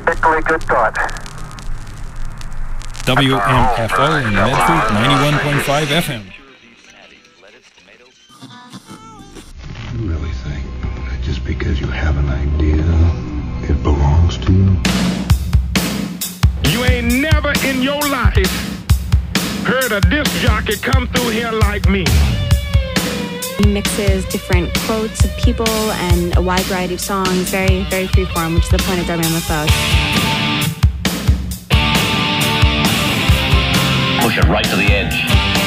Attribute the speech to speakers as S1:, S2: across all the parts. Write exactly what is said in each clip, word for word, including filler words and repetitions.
S1: Particularly good thought.
S2: W M F O in Medford, ninety-one point five F M.
S3: You really think that just because you have an idea, it belongs to you?
S4: You ain't never in your life heard a disc jockey come through here like me.
S5: He mixes different quotes of people and a wide variety of songs, very, very freeform, which is the point of W M F O.
S6: Push it right to the edge.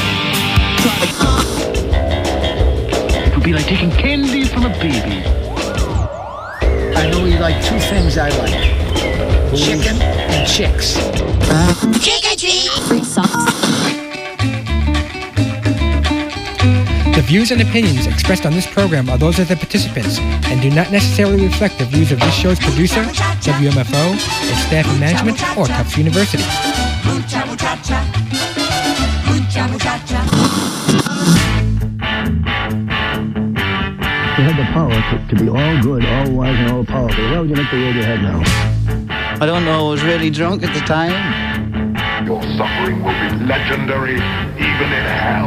S7: It would be like taking candy from a baby.
S8: I know you like two things I like. Chicken and chicks.
S9: Trick or treat!
S5: Free socks.
S10: The views and opinions expressed on this program are those of the participants and do not necessarily reflect the views of this show's producer, W M F O, its staff and management, or Tufts University.
S8: You had the power to, to be all good, all wise, and all powerful. Why would you make the road ahead now?
S11: I don't know. I was really drunk at the time.
S3: Your suffering will be legendary, even in hell.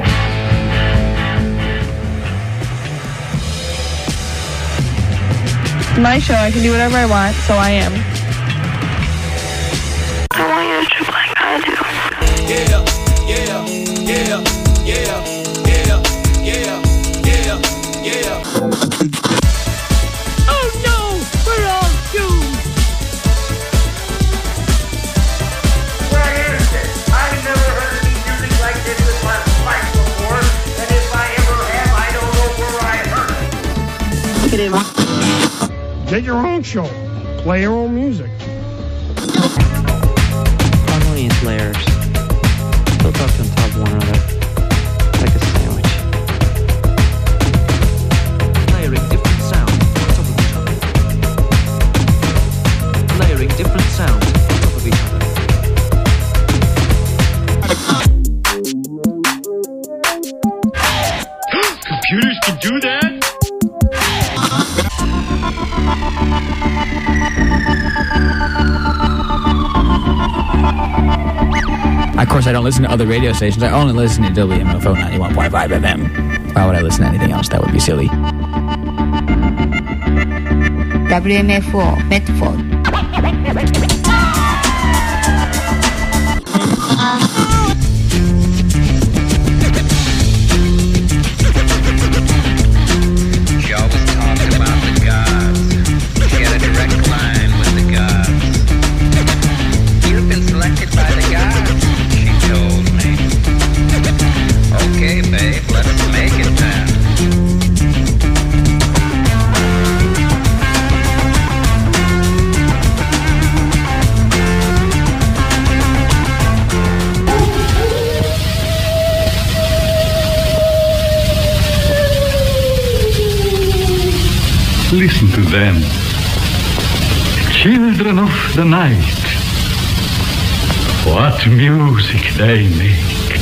S12: My show, I can do whatever I want, so I am.
S9: I want you to trip like I do.
S13: Yeah, yeah, yeah, yeah, yeah, yeah, yeah, yeah.
S9: Oh no, we're all doomed.
S14: Where is this? I've never heard any music like this in my life before, and if I ever have, I don't know where I heard it.
S5: Look at him.
S4: Get your own show. Play your own music.
S11: Harmonious layers. Built up on top of one another. Like a sandwich.
S13: Layering different sounds on top of each other. Layering different sounds on top of each
S4: other. Computers can do that?
S15: Of course, I don't listen to other radio stations. I only listen to W M F O ninety-one point five F M. Why would I listen to anything else? That would be silly.
S5: W M F O, Medford.
S6: She always talked about the gods. She had a direct line with the gods. You've been selected by the gods, she told me. Okay, babe, let us make it then.
S3: Listen to them. Children of the night. What music they make.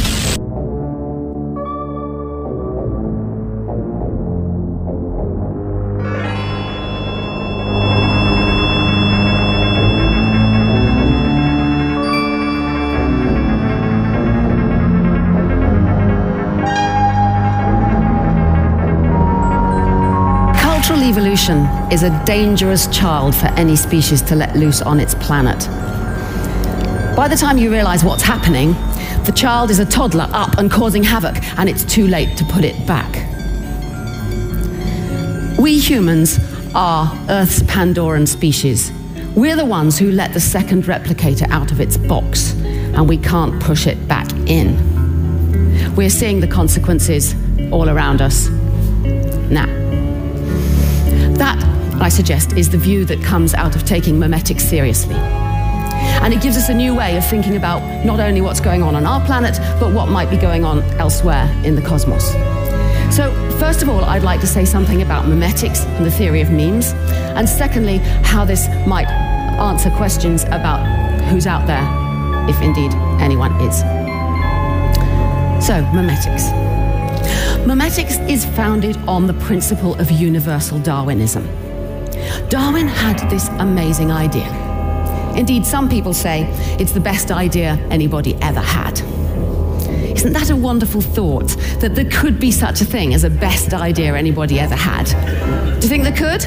S16: Cultural evolution is a dangerous child for any species to let loose on its planet. By the time you realize what's happening, the child is a toddler up and causing havoc, and it's too late to put it back. We humans are Earth's Pandoran species. We're the ones who let the second replicator out of its box, and we can't push it back in. We're seeing the consequences all around us now. That, I suggest, is the view that comes out of taking memetics seriously. And it gives us a new way of thinking about not only what's going on on our planet, but what might be going on elsewhere in the cosmos. So, first of all, I'd like to say something about memetics and the theory of memes, and secondly, how this might answer questions about who's out there, if indeed anyone is. So, memetics. Memetics is founded on the principle of universal Darwinism. Darwin had this amazing idea. Indeed, some people say it's the best idea anybody ever had. Isn't that a wonderful thought, that there could be such a thing as a best idea anybody ever had? Do you think there could?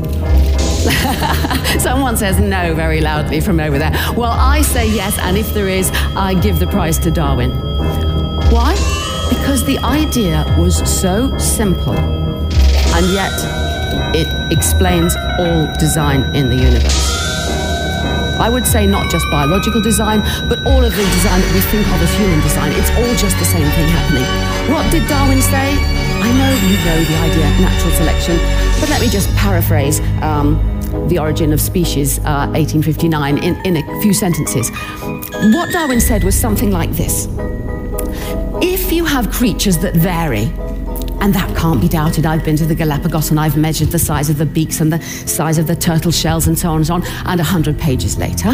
S16: Someone says no very loudly from over there. Well, I say yes, and if there is, I give the prize to Darwin. Why? Because the idea was so simple, and yet it explains all design in the universe. I would say not just biological design, but all of the design that we think of as human design. It's all just the same thing happening. What did Darwin say? I know you know the idea, natural selection, but let me just paraphrase um, The Origin of Species, uh, eighteen fifty-nine, in, in a few sentences. What Darwin said was something like this. If you have creatures that vary, and that can't be doubted. I've been to the Galapagos and I've measured the size of the beaks and the size of the turtle shells and so on and so on, and a hundred pages later.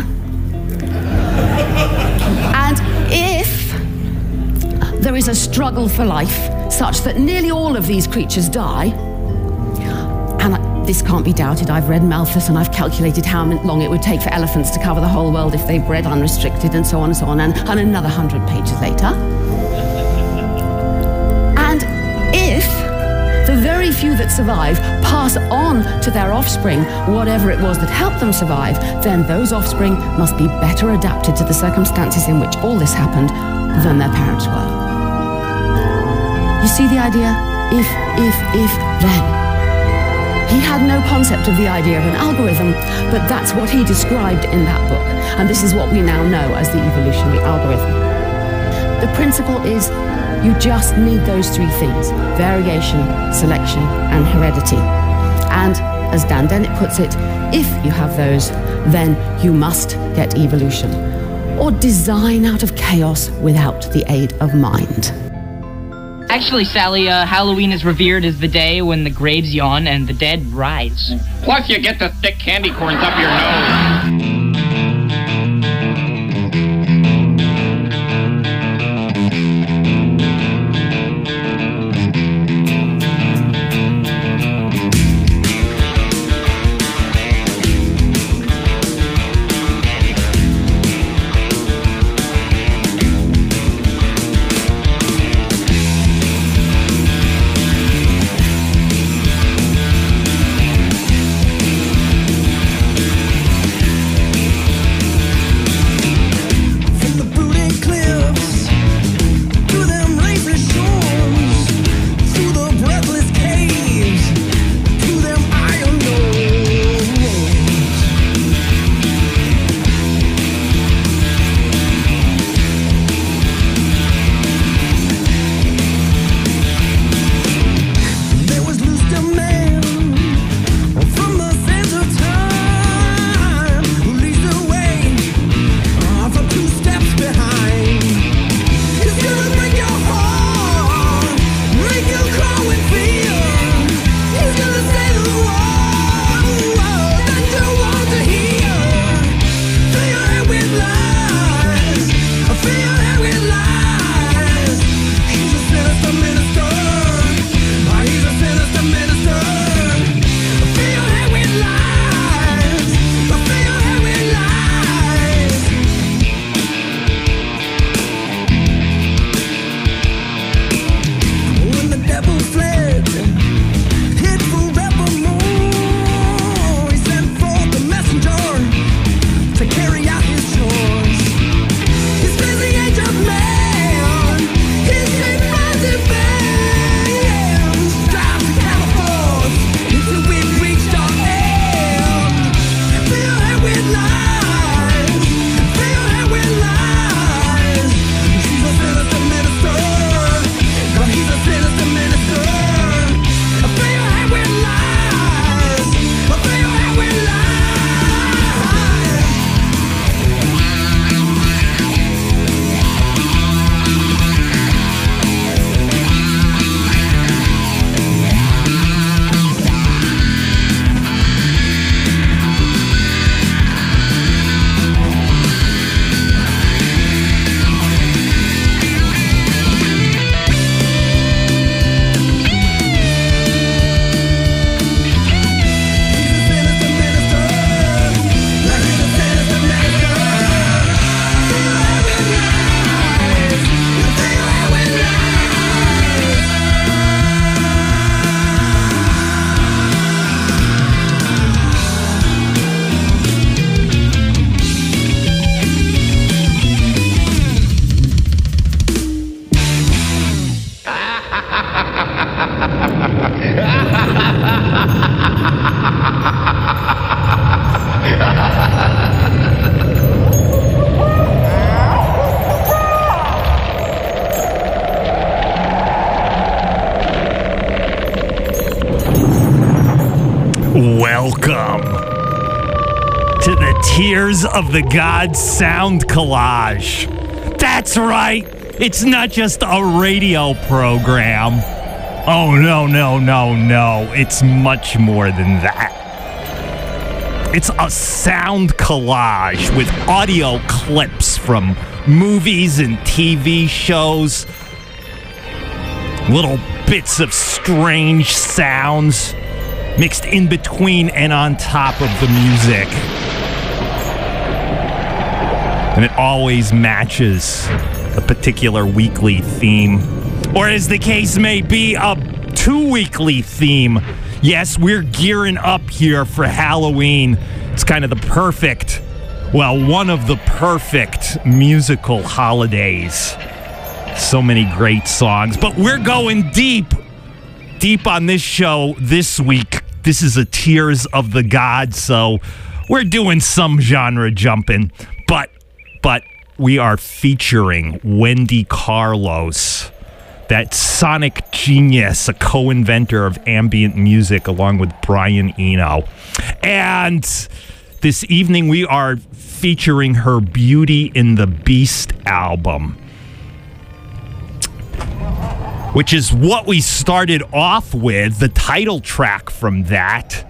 S16: And if there is a struggle for life such that nearly all of these creatures die, and I, this can't be doubted, I've read Malthus and I've calculated how long it would take for elephants to cover the whole world if they bred unrestricted and so on and so on, and, and another hundred pages later. If the very few that survive pass on to their offspring whatever it was that helped them survive, then those offspring must be better adapted to the circumstances in which all this happened than their parents were. You see the idea? If, if, if, then. He had no concept of the idea of an algorithm, but that's what he described in that book. And this is what we now know as the evolutionary algorithm. The principle is you just need those three things: variation, selection, and heredity. And as Dan Dennett puts it, if you have those, then you must get evolution, or design out of chaos without the aid of mind.
S1: Actually, Sally, uh, Halloween is revered as the day when the graves yawn and the dead rise.
S4: Plus, you get the thick candy corns up your nose.
S17: Welcome to the Tears of the Gods sound collage. That's right, it's not just a radio program. Oh, no, no, no, no. It's much more than that. It's a sound collage with audio clips from movies and T V shows. Little bits of strange sounds mixed in between and on top of the music. And it always matches a particular weekly theme. Or as the case may be, a two-weekly theme. Yes, we're gearing up here for Halloween. It's kind of the perfect, well, one of the perfect musical holidays. So many great songs. But we're going deep, deep on this show this week. This is a Tears of the Gods, so we're doing some genre jumping. But, but we are featuring Wendy Carlos, that sonic genius, a co-inventor of ambient music along with Brian Eno. And this evening we are featuring her Beauty and the Beast album, which is what we started off with, the title track from that.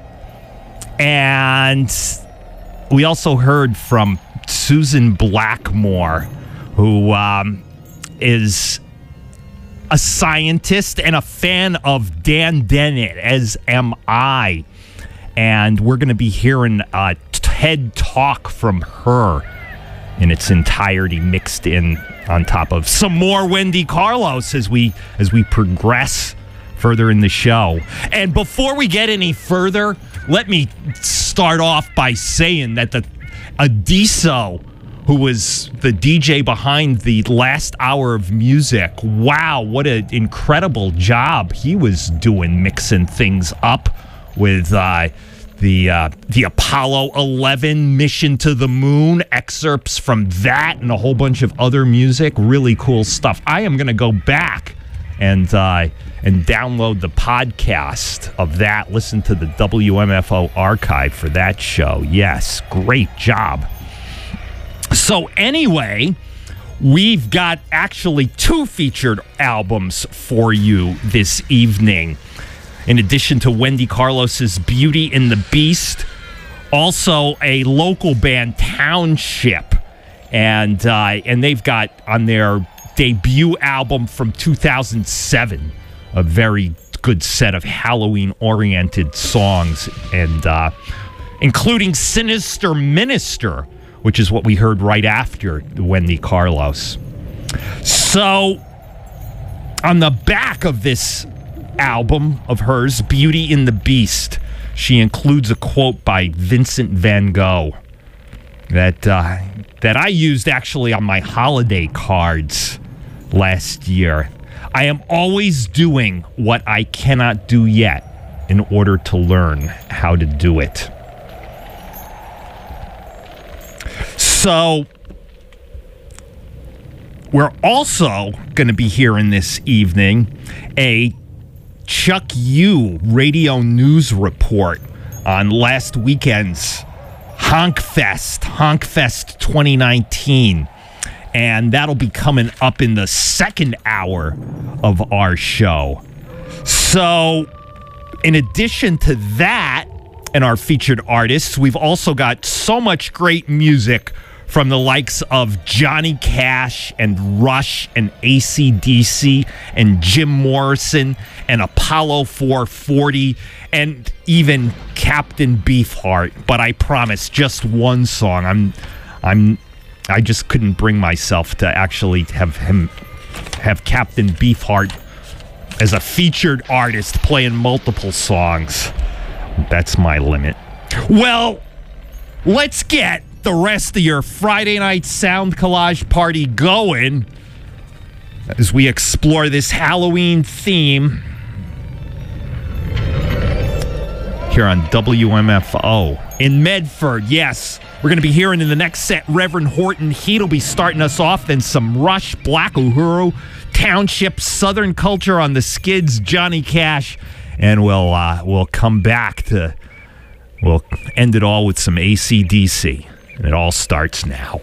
S17: And we also heard from Susan Blackmore, who um, is a scientist and a fan of Dan Dennett, as am I. And we're going to be hearing a TED Talk from her in its entirety, mixed in on top of some more Wendy Carlos as we as we progress further in the show. And before we get any further, let me start off by saying that the Adiso, who was the D J behind the last hour of music, wow, what an incredible job he was doing, mixing things up with uh, the uh, the Apollo eleven mission to the moon, excerpts from that, and a whole bunch of other music. Really cool stuff. I am going to go back and uh, and download the podcast of that, listen to the W M F O archive for that show. Yes, great job. So anyway, we've got actually two featured albums for you this evening. In addition to Wendy Carlos's Beauty and the Beast, also a local band, Township. And uh, and they've got on their debut album from two thousand seven a very good set of Halloween-oriented songs, and uh, including Sinister Minister, which is what we heard right after Wendy Carlos. So, on the back of this album of hers, Beauty and the Beast, she includes a quote by Vincent van Gogh that uh, that I used actually on my holiday cards last year. I am always doing what I cannot do yet in order to learn how to do it. So, we're also going to be hearing this evening a Chuck U radio news report on last weekend's Honkfest, Honkfest twenty nineteen. And that'll be coming up in the second hour of our show. So, in addition to that and our featured artists, we've also got so much great music from the likes of Johnny Cash and Rush and A C D C and Jim Morrison and Apollo four forty and even Captain Beefheart. But I promise, just one song. I'm, I'm, I just couldn't bring myself to actually have him, have Captain Beefheart as a featured artist playing multiple songs. That's my limit. Well, let's get the rest of your Friday night sound collage party going as we explore this Halloween theme here on W M F O in Medford. Yes, we're going to be hearing in the next set Reverend Horton Heat will be starting us off, then some Rush, Black Uhuru, Township, Southern Culture on the Skids, Johnny Cash, and we'll uh, we'll come back to We'll end it all with some A C D C, and it all starts now.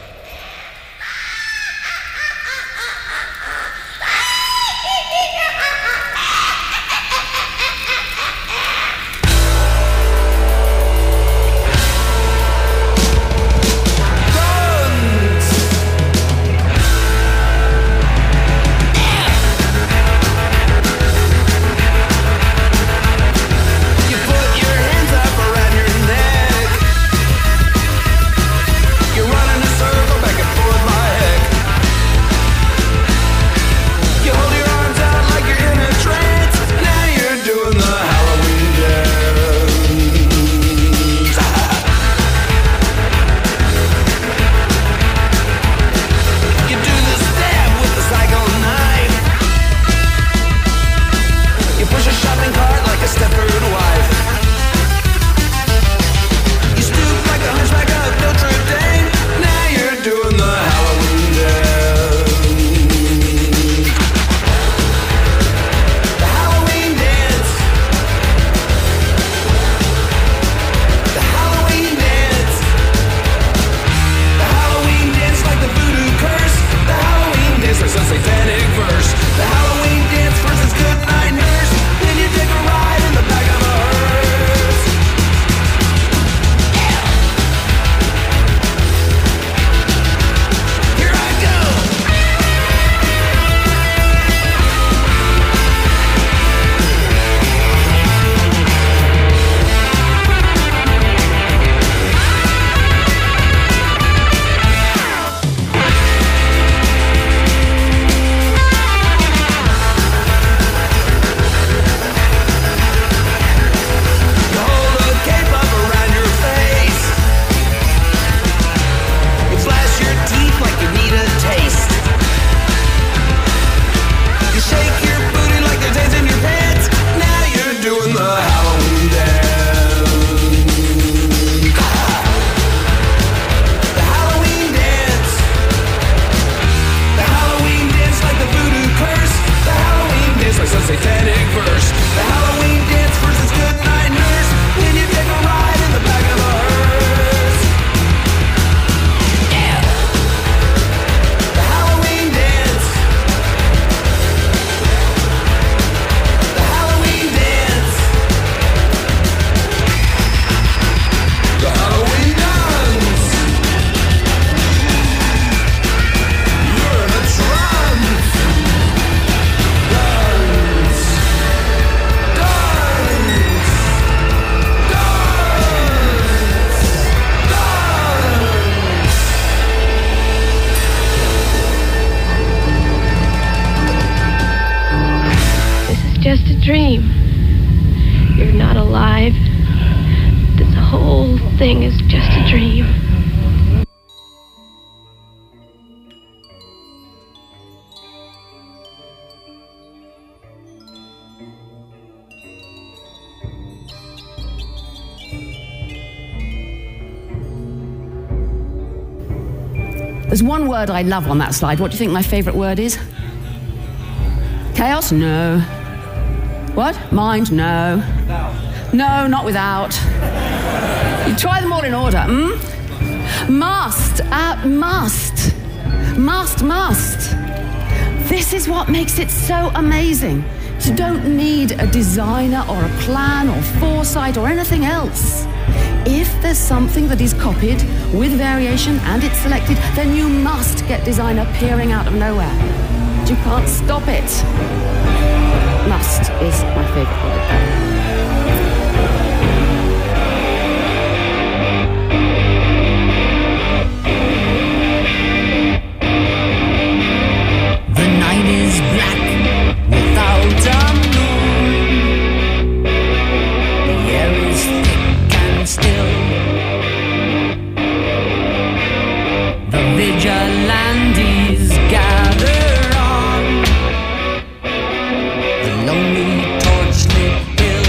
S18: dream. You're not alive. This whole thing is just a dream.
S16: There's one word I love on that slide. What do you think my favorite word is? Chaos? No. What? Mind? No. No, not without. You try them all in order. Hmm? Must. Uh, must. Must, must. This is what makes it so amazing. You don't need a designer or a plan or foresight or anything else. If there's something that is copied with variation and it's selected, then you must get design appearing out of nowhere. You can't stop it. Must is my favorite word.
S19: The night is black without a moon. The air is thick and still. The vigilantes gather on the lonely torch-lit hill.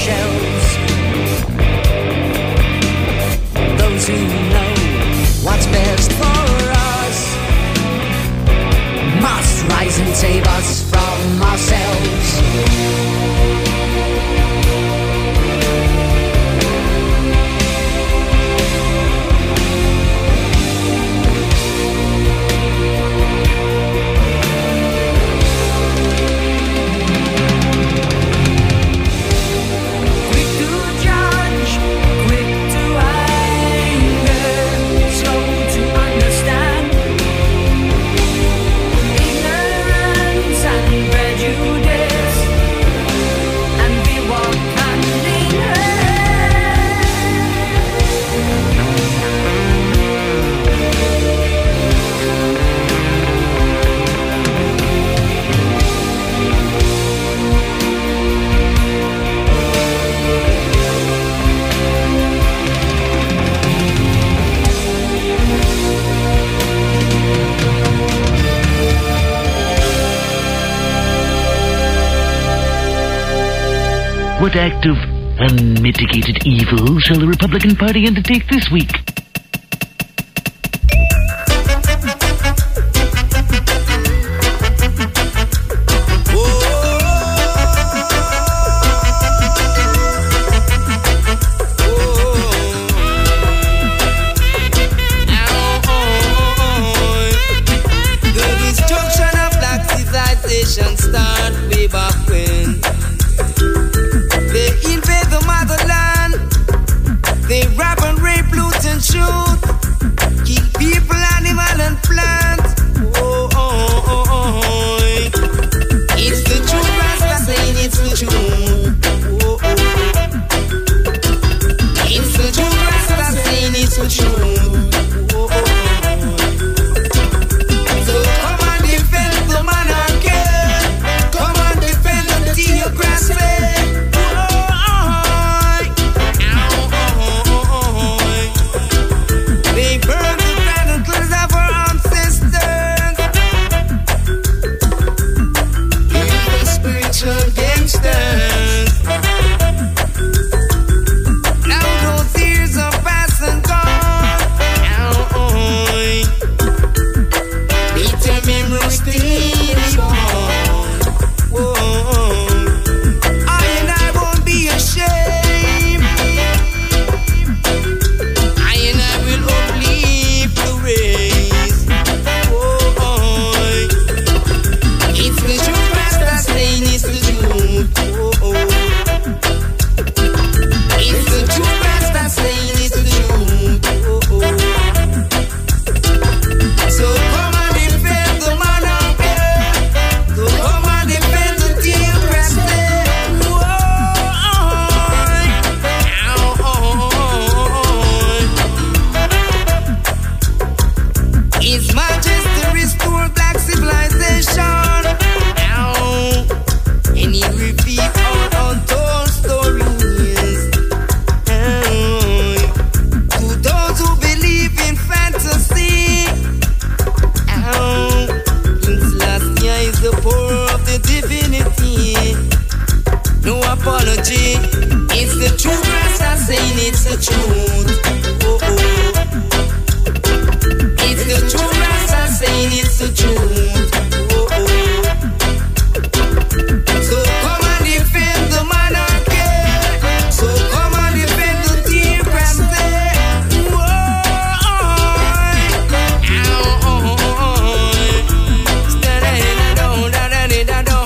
S19: shelves. Those who know what's best for us must rise and save us from ourselves.
S7: What act of unmitigated evil shall the Republican Party undertake this week?
S20: The destruction of black civilization start way back when. They invade the motherland. They rob and rape, loot and shoot. Kill people, animal and plants. Oh, oh, oh, oh. It's the truth, Rasta saying it's the truth. Oh, oh. It's the truth, Rasta saying it's the truth. Oh, oh. So come and defend the monarchy. Come and defend the theocracy. They burn the manacles of our ancestors. Evil spiritual gangsters. Now those years are past and gone. Peter memory still on. Whoa. I and I won't be ashamed. I and I will uplift the race. Oh, it's the truth, Rasta saying it's the truth. Oh, it's the truth, Rasta saying it's the truth. Oh, so come and defend the monarchy. So come and defend the theocracy. His Majesty restore black civilization. Ow. And he repeat all untold stories. Ow. To those who believe in fantasy. Ow. King Selassie is the power of the divinity. No apology. It's the truth, Rasta saying it's the truth. Oh, oh. It's the truth, Rasta saying it's the truth. Oh, oh. So come and defend the monarchy. So come and defend the theocracy. Whoa. Ow, oh, oh. Sta-da-da-da-do, da-da-da-da-do.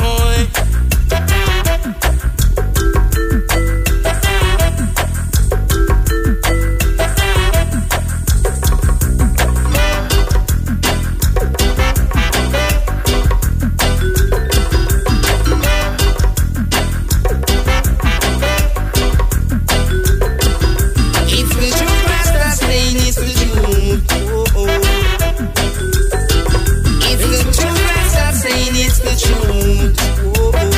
S20: It's the truth, Rasta saying it's the truth. Oh, oh. It's the truth, Rasta saying it's the truth. Oh, oh.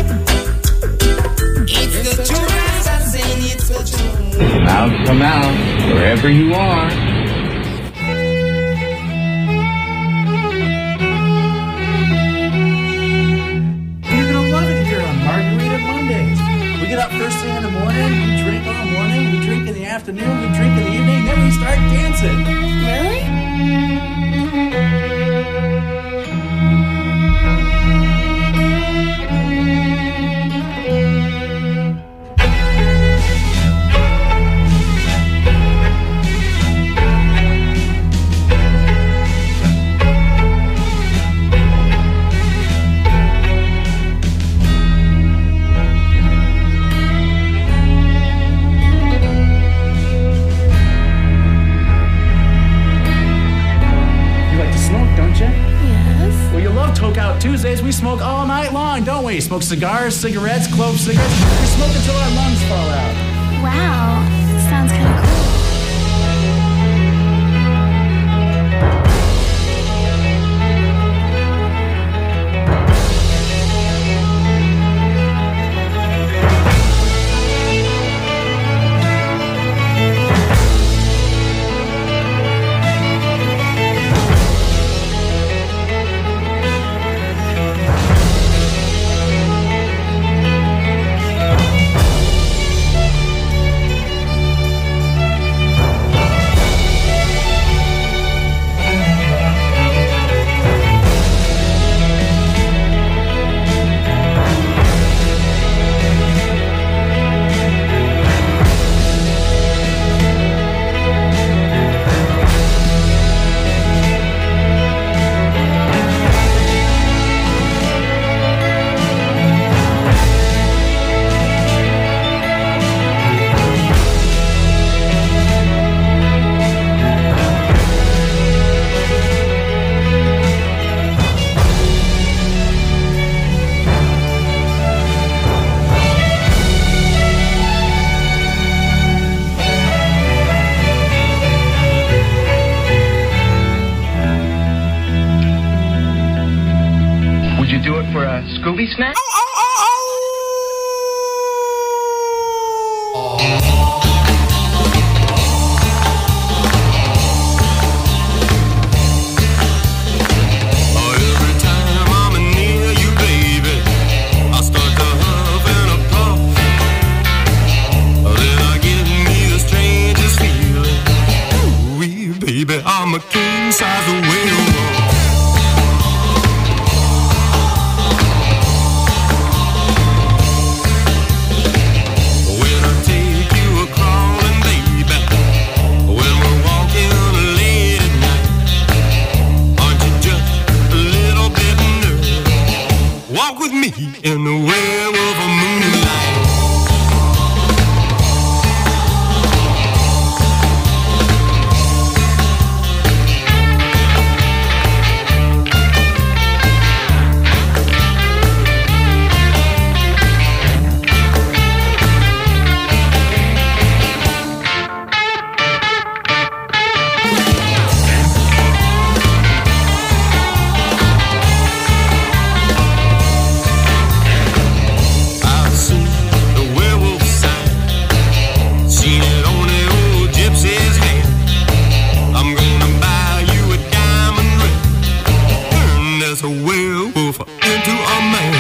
S20: It's the truth, Rasta saying it's the truth.
S6: Out come out, wherever you are.
S21: You're gonna love it here on Margarita Mondays. We get up first thing in the morning. morning, we drink all morning, we drink in the afternoon, we drink in the evening, then we start dancing.
S18: Really?
S21: Tuesdays, we smoke all night long, don't we? Smoke cigars, cigarettes, clove cigarettes. We smoke until our lungs fall out.
S18: Wow, sounds kind of cool.
S22: Scooby Snack?
S21: Oh, oh, oh, oh.
S23: Every time I'm near you, baby, I start to huff and a puff. Then I get me the strangest feeling. Ooh, baby, I'm a king-size whale. With me in the werewolf of moonlight. A werewolf into a man.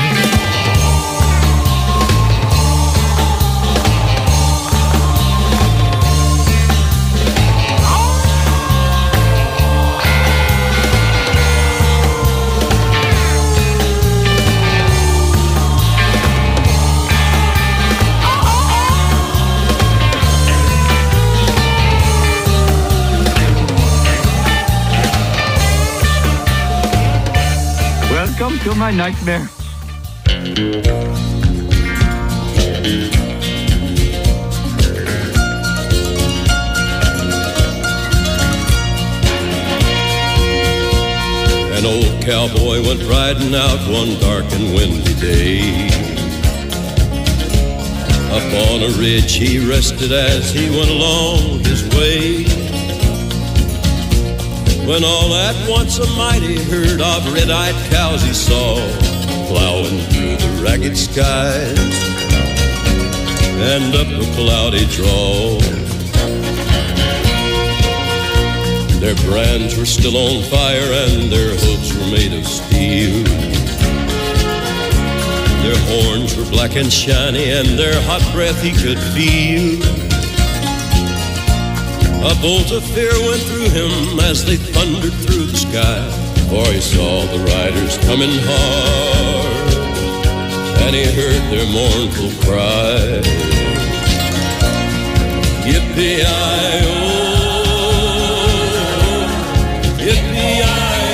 S23: Welcome to my nightmare.
S24: An old cowboy went riding out one dark and windy day. Up on a ridge he rested as he went along his way. When all at once a mighty herd of red-eyed cows he saw plowing through the ragged skies and up a cloudy draw. Their brands were still on fire and their hooves were made of steel. Their horns were black and shiny, and their hot breath he could feel. A bolt of fear went through him as they thundered through the sky, for he saw the riders coming hard, and he heard their mournful cry. Yippee-i-oh, yippee-i-oh,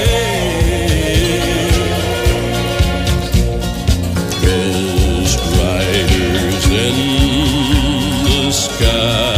S24: ghost riders in the sky.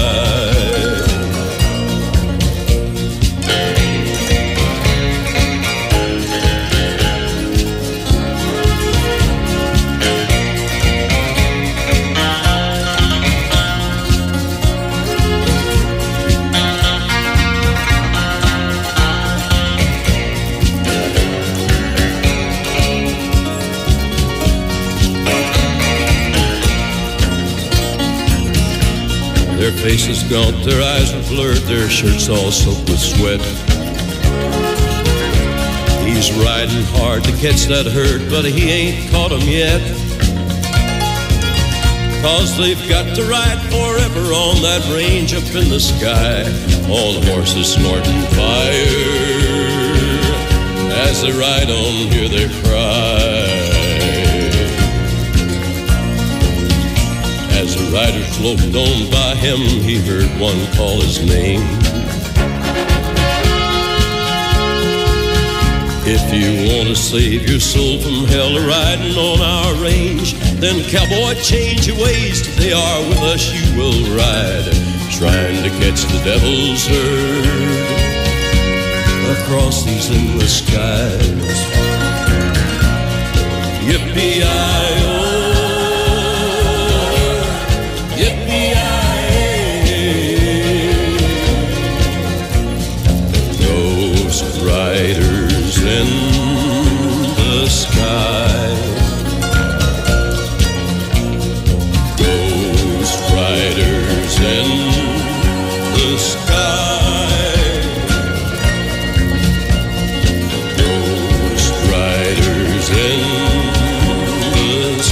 S24: Their faces gaunt, their eyes were blurred, their shirts all soaked with sweat. He's riding hard to catch that herd, but he ain't caught 'em yet. 'Cause they've got to ride forever on that range up in the sky. All the horses snorting fire. As they ride on, hear their cry. As the riders loped on by him, he heard one call his name. If you want to save your soul from hell riding on our range, then cowboy, change your ways. Today are with us you will ride, trying to catch the devil's herd across these endless skies. Yippee-i-oh, riders in the sky, ghost riders in the sky, ghost riders in the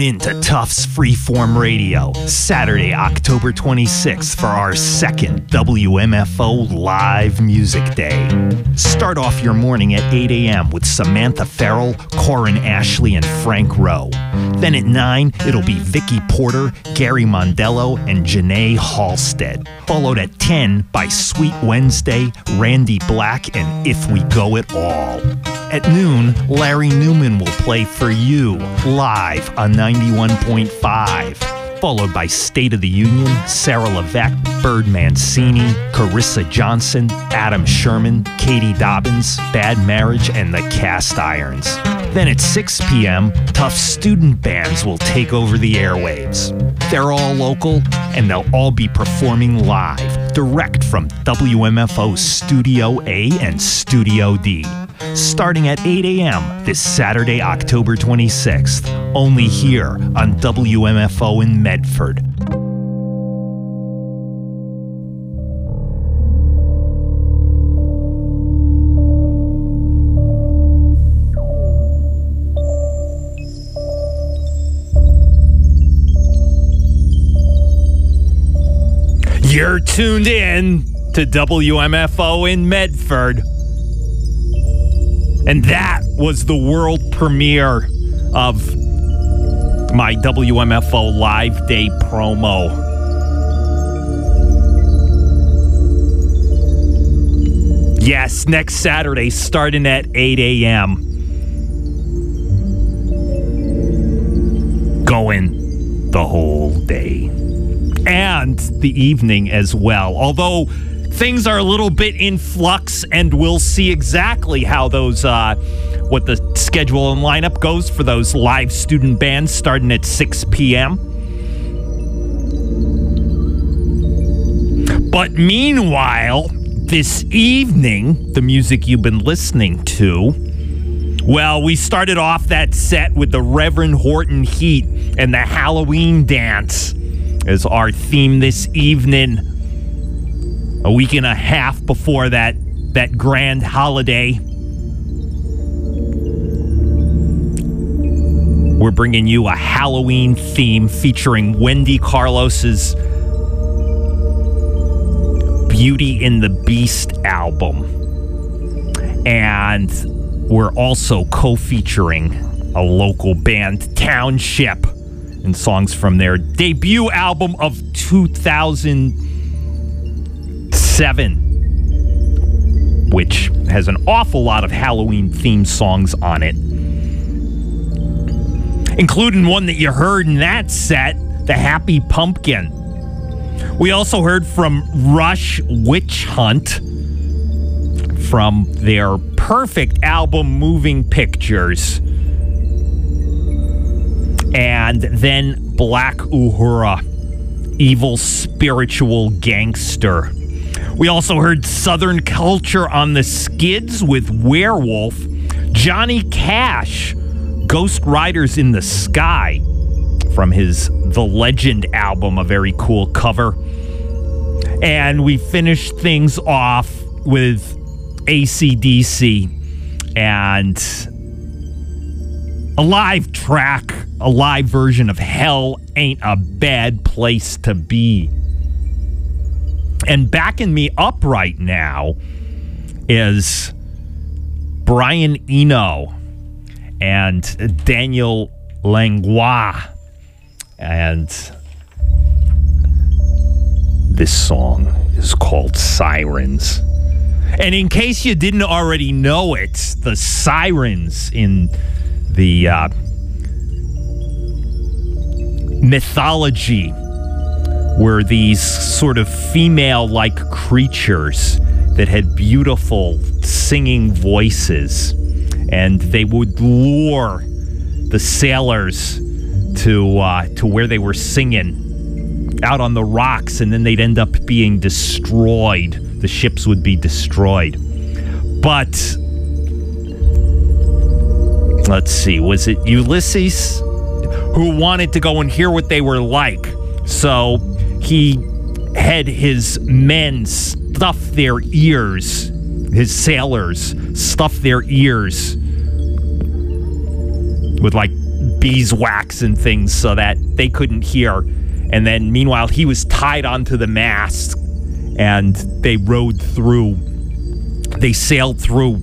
S17: in to Tufts Freeform Radio, Saturday, October twenty-sixth for our second W M F O Live Music Day. Start off your morning at eight a.m. with Samantha Farrell, Corin Ashley, and Frank Rowe. Then at nine, it'll be Vicky Porter, Gary Mondello, and Janae Halstead. Followed at ten by Sweet Wednesday, Randy Black, and If We Go At All. At noon, Larry Newman will play For You, live on ninety-one point five. Followed by State of the Union, Sarah Levesque, Bird Mancini, Carissa Johnson, Adam Sherman, Katie Dobbins, Bad Marriage, and the Cast Irons. Then at six p.m., Tough student bands will take over the airwaves. They're all local, and they'll all be performing live, direct from W M F O's Studio A and Studio D. Starting at eight a.m. this Saturday, October twenty-sixth, only here on W M F O in Medford. You're tuned in to W M F O in Medford. And that was the world premiere of my W M F O Live Day promo. Yes, next Saturday, starting at eight a.m. Going the whole day. And the evening as well. Although things are a little bit in flux, and we'll see exactly how those, uh, what the schedule and lineup goes for those live student bands starting at six p.m. But meanwhile, this evening, the music you've been listening to, well, we started off that set with the Reverend Horton Heat and the Halloween Dance as our theme this evening. A week and a half before that, that grand holiday. We're bringing you a Halloween theme featuring Wendy Carlos's Beauty and the Beast album. And we're also co-featuring a local band, Township, and songs from their debut album of two thousand seven, which has an awful lot of Halloween-themed songs on it, including one that you heard in that set, The Happy Pumpkin. We also heard from Rush Witch Hunt from their perfect album, Moving Pictures. And then Black Uhura, Evil Spiritual Gangster. We also heard Southern Culture on the Skids with Werewolf, Johnny Cash, Ghost Riders in the Sky from his The Legend album, a very cool cover. And we finished things off with A C D C and a live track, a live version of Hell Ain't a Bad Place to Be. And backing me up right now is Brian Eno and Daniel Langlois. And this song is called Sirens. And in case you didn't already know it, the sirens in the uh, mythology were these sort of female-like creatures that had beautiful singing voices, and they would lure the sailors to uh, to where they were singing out on the rocks, and then they'd end up being destroyed. The ships would be destroyed. But let's see, was it Ulysses who wanted to go and hear what they were like? So he had his men stuff their ears, his sailors stuff their ears with like beeswax and things so that they couldn't hear. And then, meanwhile, he was tied onto the mast, and they rode through, they sailed through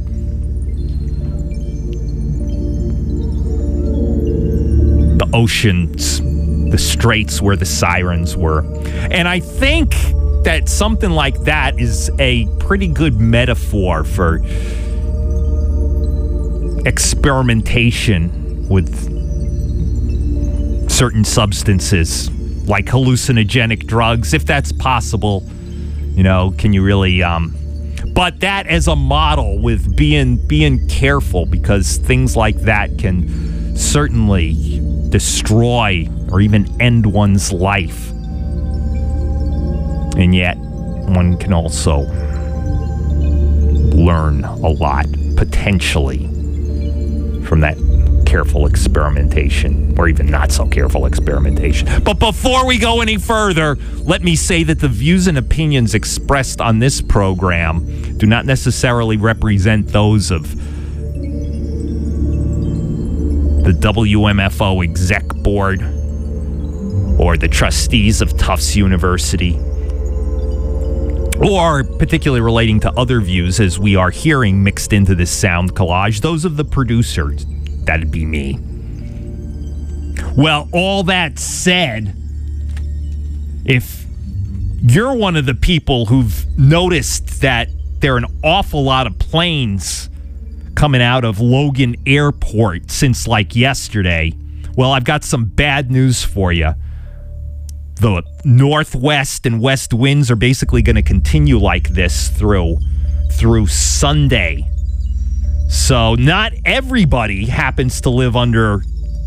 S17: the oceans, the straits where the sirens were. And I think that something like that is a pretty good metaphor for experimentation with certain substances, like hallucinogenic drugs, if that's possible. You know, can you really, um, but that as a model with being, being careful, because things like that can certainly destroy or even end one's life. And yet, one can also learn a lot, potentially, from that careful experimentation, or even not so careful experimentation. But before we go any further, let me say that the views and opinions expressed on this program do not necessarily represent those of the W M F O exec board or the trustees of Tufts University, or particularly relating to other views as we are hearing mixed into this sound collage, those of the producers. That'd be me. Well, all that said, if you're one of the people who've noticed that there are an awful lot of planes coming out of Logan Airport since like yesterday, well, I've got some bad news for you. The northwest and west winds are basically going to continue like this through through Sunday. So not everybody happens to live under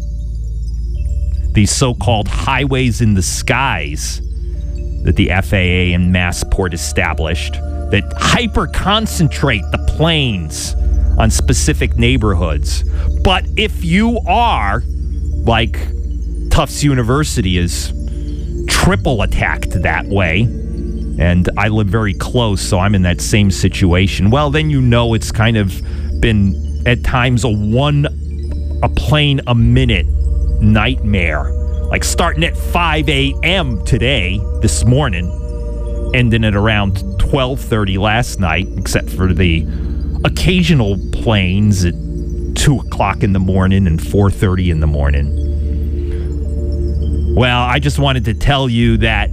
S17: these so-called highways in the skies that the F A A and Massport established that hyper-concentrate the planes on specific neighborhoods. But if you are, like Tufts University is triple attacked that way, and I live very close, so I'm in that same situation, well, then you know it's kind of been, at times, a one a plane a minute nightmare. Like starting at five a.m. today, this morning, ending at around twelve thirty last night, except for the occasional planes at two o'clock in the morning and four thirty in the morning. Well, I just wanted to tell you that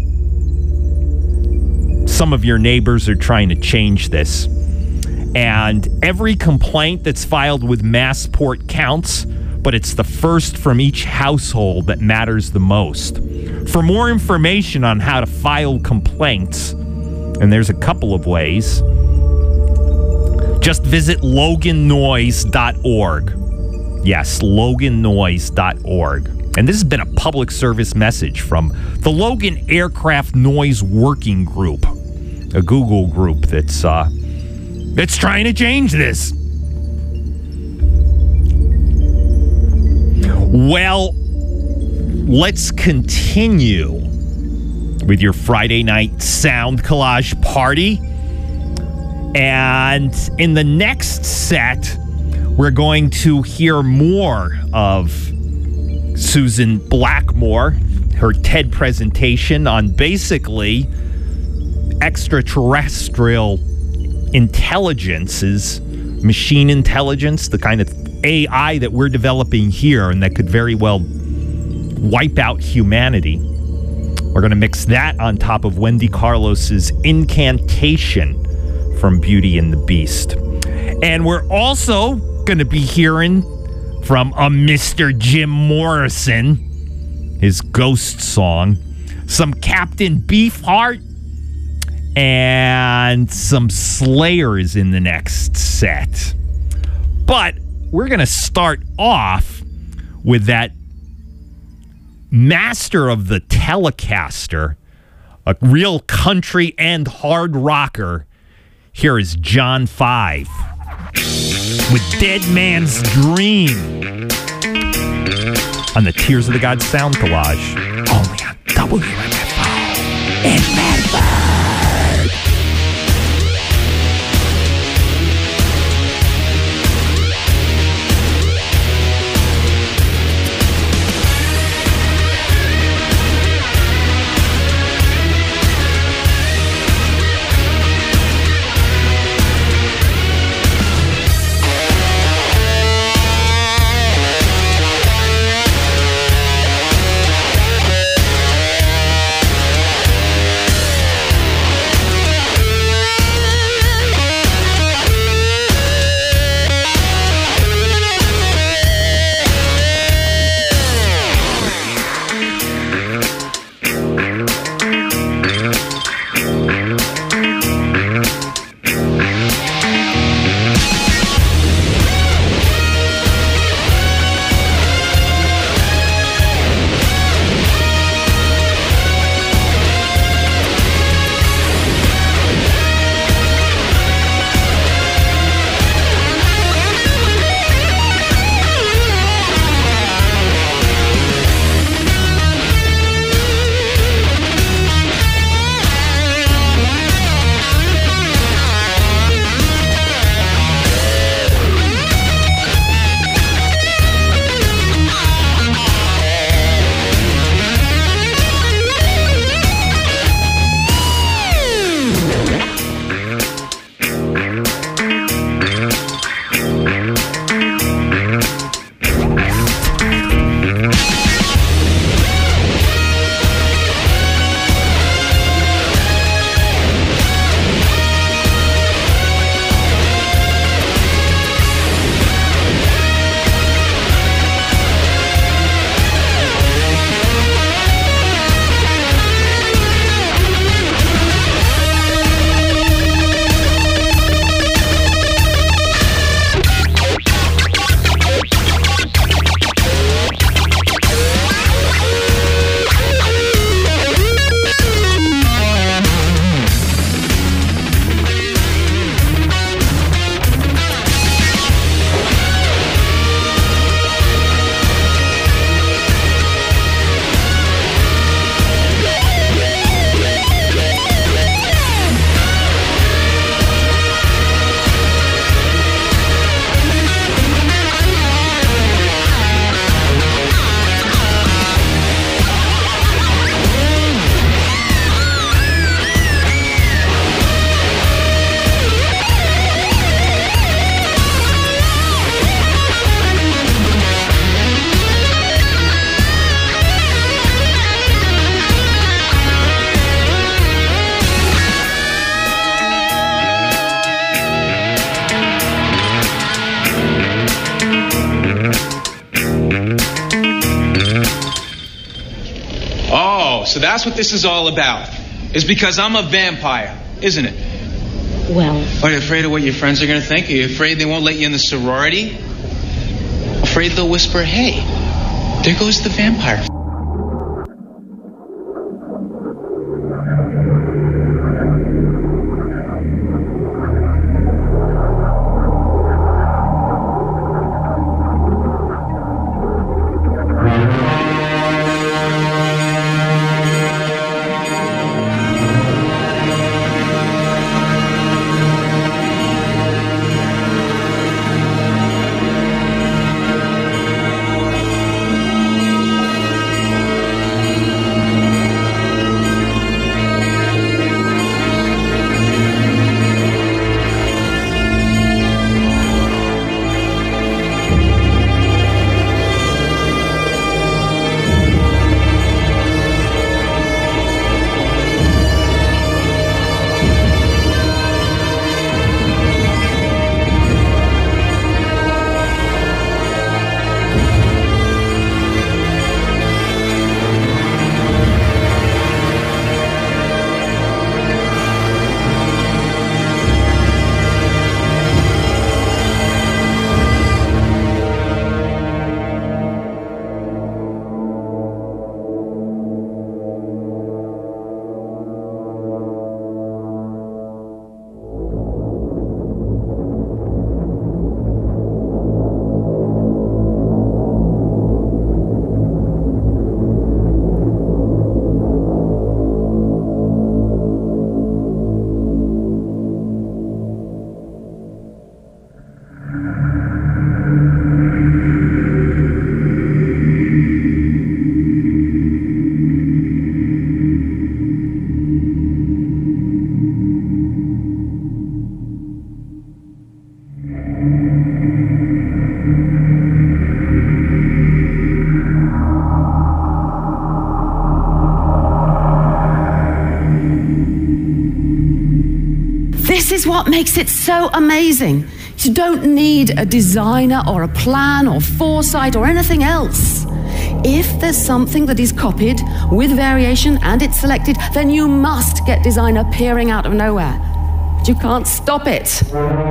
S17: some of your neighbors are trying to change this. And every complaint that's filed with Massport counts, but it's the first from each household that matters the most. For more information on how to file complaints, and there's a couple of ways, just visit logan noise dot org. Yes, logan noise dot org. And this has been a public service message from the Logan Aircraft Noise Working Group, a Google group that's uh, that's trying to change this. Well, let's continue with your Friday night sound collage party. And in the next set, we're going to hear more of Susan Blackmore, her TED presentation on basically extraterrestrial intelligences, machine intelligence, the kind of A I that we're developing here and that could very well wipe out humanity. We're going to mix that on top of Wendy Carlos's Incantation from Beauty and the Beast. And we're also going to be hearing from a Mister Jim Morrison, his Ghost song, some Captain Beefheart, and some Slayers in the next set. But we're going to start off with that master of the Telecaster, a real country and hard rocker. Here is John Five with Dead Man's Dream on the Tears of the Gods sound collage. Only on W M F O in Medford.
S2: So that's what this is all about. Is because I'm a vampire, isn't it?
S8: Well...
S2: Are you afraid of what your friends are going to think? Are you afraid they won't let you in the sorority? Afraid they'll whisper, hey, there goes the vampire.
S16: This is what makes it so amazing. You don't need a designer or a plan or foresight or anything else. If there's something that is copied with variation and it's selected, then you must get design appearing out of nowhere. But you can't stop it.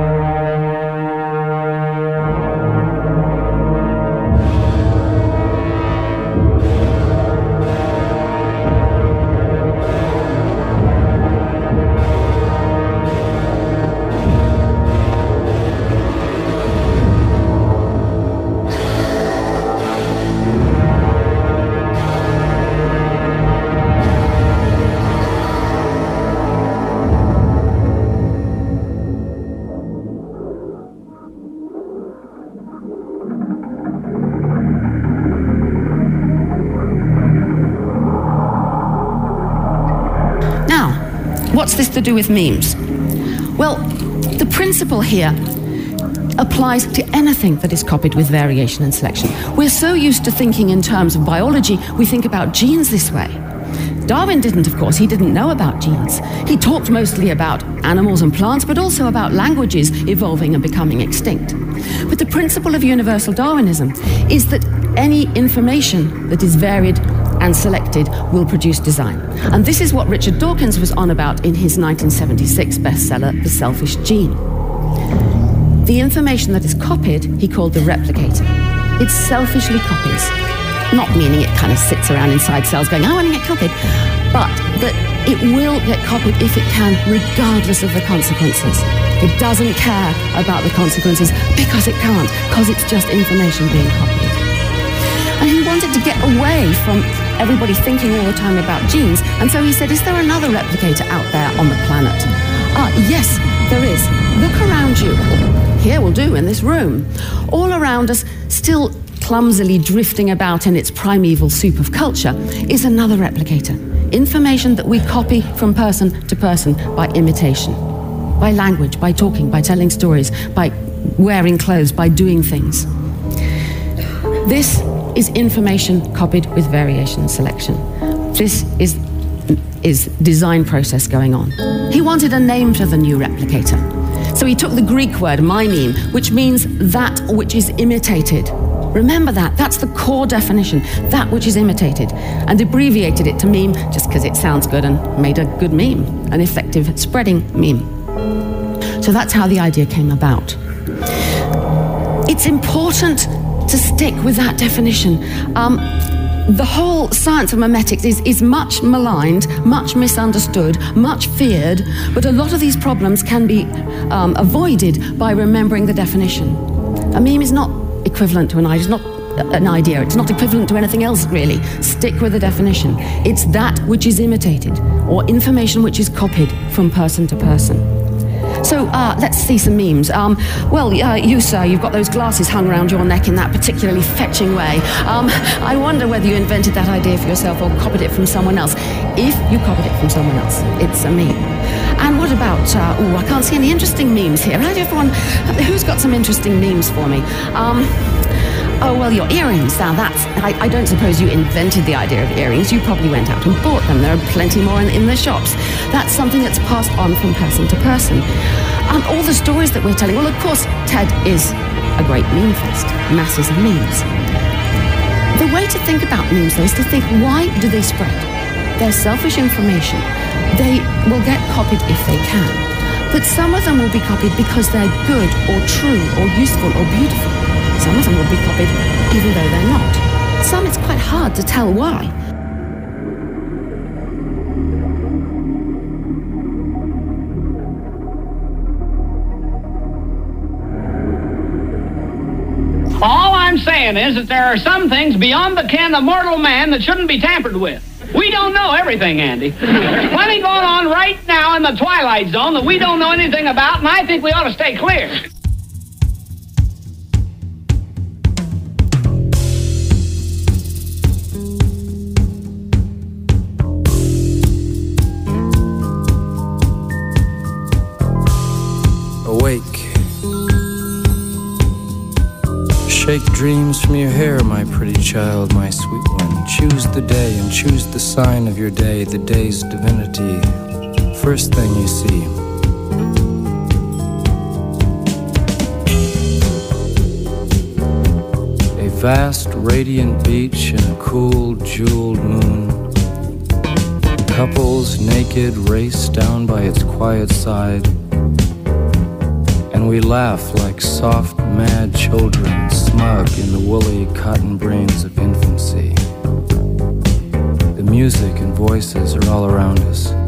S16: What's this to do with memes? Well, the principle here applies to anything that is copied with variation and selection. We're so used to thinking in terms of biology, we think about genes this way. Darwin didn't, of course. He didn't know about genes. He talked mostly about animals and plants, but also about languages evolving and becoming extinct. But the principle of universal Darwinism is that any information that is varied and selected will produce design. And this is what Richard Dawkins was on about in his nineteen seventy-six bestseller, The Selfish Gene. The information that is copied, he called the replicator. It selfishly copies, not meaning it kind of sits around inside cells going, I want to get copied, but that it will get copied if it can, regardless of the consequences. It doesn't care about the consequences because it can't, because it's just information being copied. And he wanted to get away from everybody thinking all the time about genes, and so he said, is there another replicator out there on the planet? Ah, yes, there is. Look around you. Here will do, in this room. All around us, still clumsily drifting about in its primeval soup of culture, is another replicator. Information that we copy from person to person by imitation, by language, by talking, by telling stories, by wearing clothes, by doing things. This is information copied with variation and selection. This is is design process going on. He wanted a name for the new replicator. So he took the Greek word mimeme, which means that which is imitated. Remember that. That's the core definition, that which is imitated, and abbreviated it to meme just because it sounds good and made a good meme, an effective spreading meme. So that's how the idea came about. It's important to stick with that definition. Um, the whole science of memetics is, is much maligned, much misunderstood, much feared, but a lot of these problems can be um, avoided by remembering the definition. A meme is not equivalent to an idea, it's not an idea, it's not equivalent to anything else really. Stick with the definition. It's that which is imitated, or information which is copied from person to person. So uh, let's see some memes. Um, well, uh, you, sir, you've got those glasses hung around your neck in that particularly fetching way. Um, I wonder whether you invented that idea for yourself or copied it from someone else. If you copied it from someone else, it's a meme. And what about, uh, oh, I can't see any interesting memes here. Right, everyone, who's got some interesting memes for me? Um, oh, well, your earrings. Now, that's, I, I don't suppose you invented the idea of earrings. You probably went out and bought them. There are plenty more in, in the shops. That's something that's passed on from person to person. Um, all the stories that we're telling, well, of course, TED is a great meme fest, masses of memes. The way to think about memes, though, is to think, why do they spread? They're selfish information. They will get copied if they can. But some of them will be copied because they're good or true or useful or beautiful. Some of them will be copied even though they're not. Some, it's quite hard to tell why.
S8: All I'm saying is that there are some things beyond the ken of mortal man that shouldn't be tampered with. We don't know everything, Andy. There's plenty going on right now in the Twilight Zone that we don't know anything about, and I think we ought to stay clear.
S9: Awake. Shake dreams from your hair, my pretty child, my sweet one. Choose the day and choose the sign of your day, the day's divinity. First thing you see. A vast, radiant beach and a cool, jeweled moon. Couples naked race down by its quiet side. And we laugh like soft, mad children, smug in the woolly cotton brains of infancy. The music and voices are all around us.